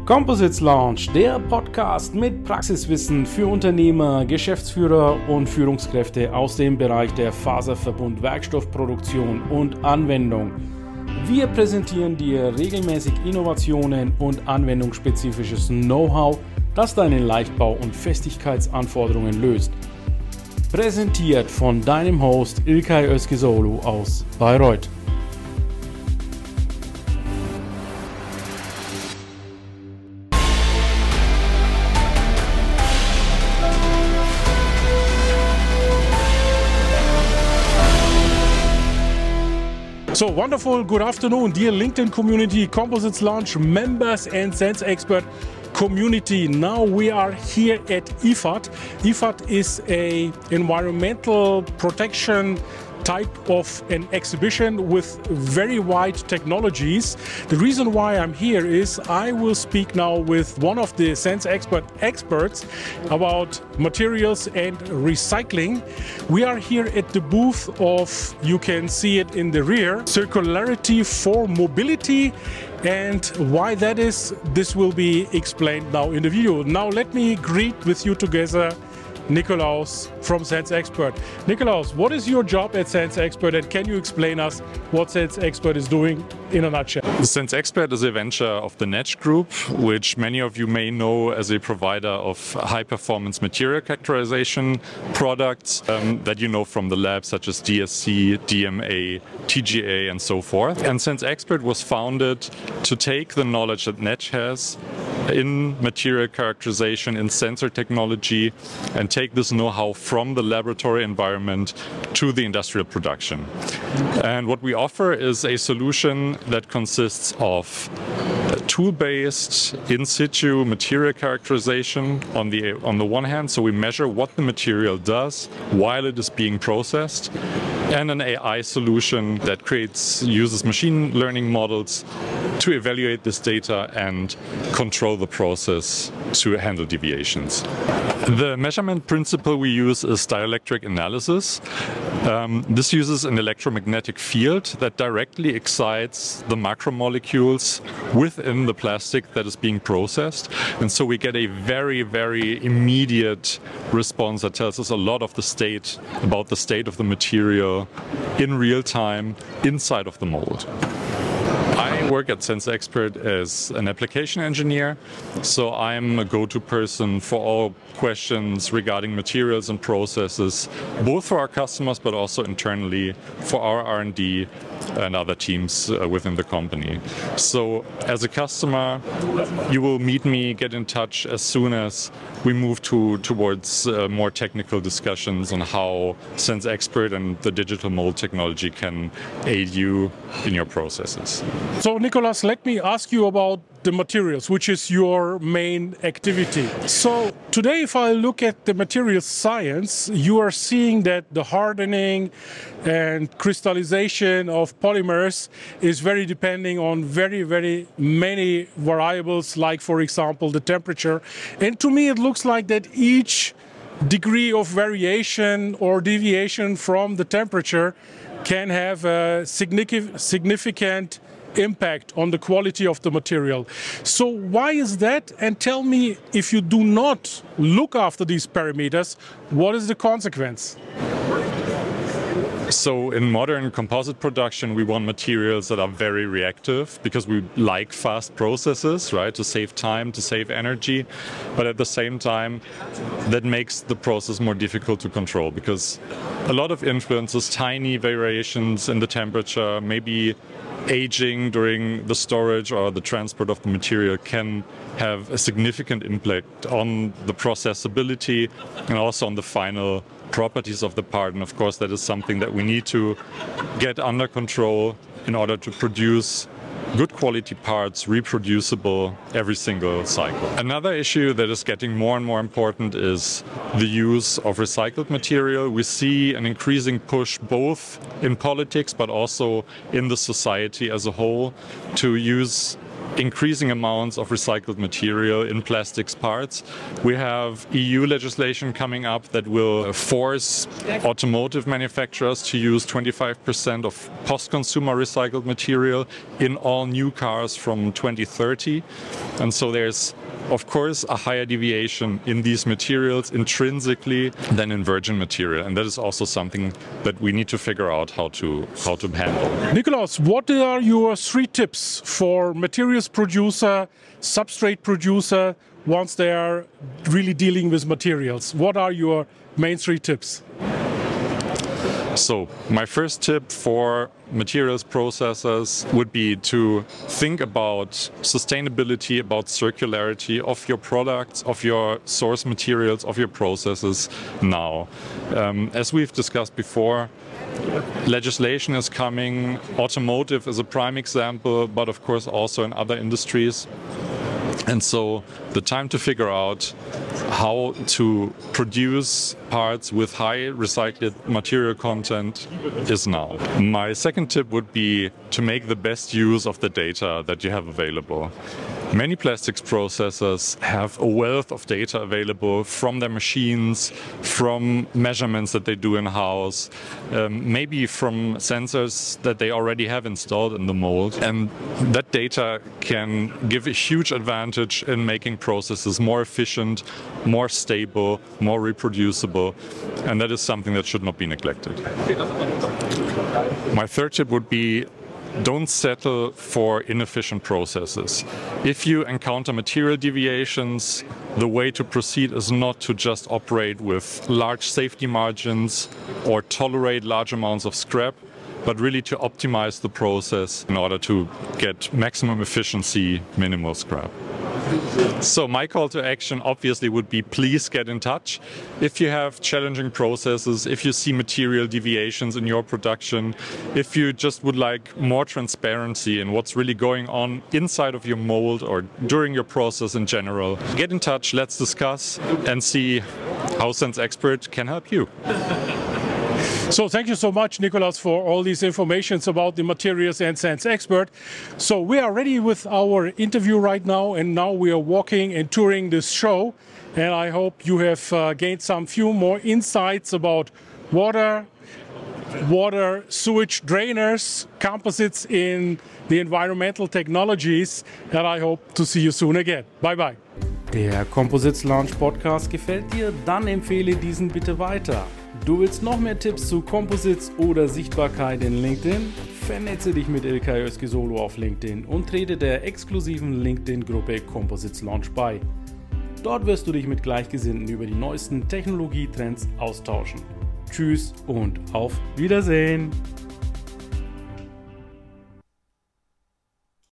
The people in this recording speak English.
Composites Lounge, der Podcast mit Praxiswissen für Unternehmer, Geschäftsführer und Führungskräfte aus dem Bereich der Faserverbund, Werkstoffproduktion und Anwendung. Wir präsentieren dir regelmäßig Innovationen und anwendungsspezifisches Know-how, das deine Leichtbau- und Festigkeitsanforderungen löst. Präsentiert von deinem Host İlkay Özkizoğlu aus Bayreuth. So, wonderful good afternoon, dear LinkedIn community, Composites Lounge members and SenseXpert community. Now we are here at IFAT. IFAT is a environmental protection type of an exhibition with very wide technologies. The reason why I'm here is I will speak now with one of the SenseXpert experts about materials and recycling. We are here at the booth of, you can see it in the rear, Circularity for Mobility. And why that is, this will be explained now in the video. Now let me greet with you together Nikolaus from SenseXpert. Nikolaus, what is your job at SenseXpert, and can you explain us what SenseXpert is doing in a nutshell? SenseXpert is a venture of the Netsch Group, which many of you may know as a provider of high-performance material characterization products that you know from the lab, such as DSC, DMA, TGA, and so forth. And SenseXpert was founded to take the knowledge that Netsch has in material characterization, in sensor technology, and take this know-how from the laboratory environment to the industrial production. And what we offer is a solution that consists of tool-based in situ material characterization on the one hand, so we measure what the material does while it is being processed, and an AI solution that uses machine learning models to evaluate this data and control the process to handle deviations. The measurement principle we use is dielectric analysis. This uses an electromagnetic field that directly excites the macromolecules within the plastic that is being processed. And so we get a very, very immediate response that tells us a lot of about the state of the material in real time inside of the mold. I work at SenseXpert as an application engineer, so I'm a go-to person for all questions regarding materials and processes, both for our customers but also internally for our R&D and other teams within the company. So as a customer, you will meet me, get in touch as soon as we move towards more technical discussions on how SenseXpert and the digital mold technology can aid you in your processes. So Nikolaus, let me ask you about the materials, which is your main activity. So today, if I look at the materials science, you are seeing that the hardening and crystallization of polymers is very depending on very, very many variables, like, for example, the temperature. And to me, it looks like that each degree of variation or deviation from the temperature can have a significant impact on the quality of the material. So why is that? And tell me, if you do not look after these parameters, what is the consequence? So in modern composite production, we want materials that are very reactive because we like fast processes, right, to save time, to save energy. But at the same time, that makes the process more difficult to control because a lot of influences, tiny variations in the temperature, maybe aging during the storage or the transport of the material can have a significant impact on the processability and also on the final properties of the part. And of course, that is something that we need to get under control in order to produce good quality parts, reproducible every single cycle. Another issue that is getting more and more important is the use of recycled material. We see an increasing push both in politics but also in the society as a whole to use increasing amounts of recycled material in plastics parts. We have EU legislation coming up that will force automotive manufacturers to use 25% of post-consumer recycled material in all new cars from 2030. And so there's, of course, a higher deviation in these materials intrinsically than in virgin material. And that is also something that we need to figure out how to handle. Nicholas, what are your 3 tips for materials producer, substrate producer, once they are really dealing with materials? What are your main 3 tips? So my first tip for materials processors would be to think about sustainability, about circularity of your products, of your source materials, of your processes now. As we've discussed before, legislation is coming. Automotive is a prime example, but of course also in other industries. And so the time to figure out how to produce parts with high recycled material content is now. My second tip would be to make the best use of the data that you have available. Many plastics processors have a wealth of data available from their machines, from measurements that they do in-house, maybe from sensors that they already have installed in the mold. And that data can give a huge advantage in making processes more efficient, more stable, more reproducible. And that is something that should not be neglected. My third tip would be, don't settle for inefficient processes. If you encounter material deviations, the way to proceed is not to just operate with large safety margins or tolerate large amounts of scrap, but really to optimize the process in order to get maximum efficiency, minimal scrap. So my call to action obviously would be, please get in touch. If you have challenging processes, if you see material deviations in your production, if you just would like more transparency in what's really going on inside of your mold or during your process in general, get in touch, let's discuss and see how SenseXpert can help you. So thank you so much, Nicholas, for all these informations about the materials and SenseXpert. So we are ready with our interview right now, and now we are walking and touring this show. And I hope you have gained some few more insights about water sewage drainers, composites in the environmental technologies. And I hope to see you soon again. Bye bye. Der Composites Launch Podcast gefällt dir? Dann empfehle diesen bitte weiter. Du willst noch mehr Tipps zu Composites oder Sichtbarkeit in LinkedIn? Vernetze dich mit Ilkay Özki-Solo auf LinkedIn und trete der exklusiven LinkedIn-Gruppe Composites Launch bei. Dort wirst du dich mit Gleichgesinnten über die neuesten Technologietrends austauschen. Tschüss und auf Wiedersehen!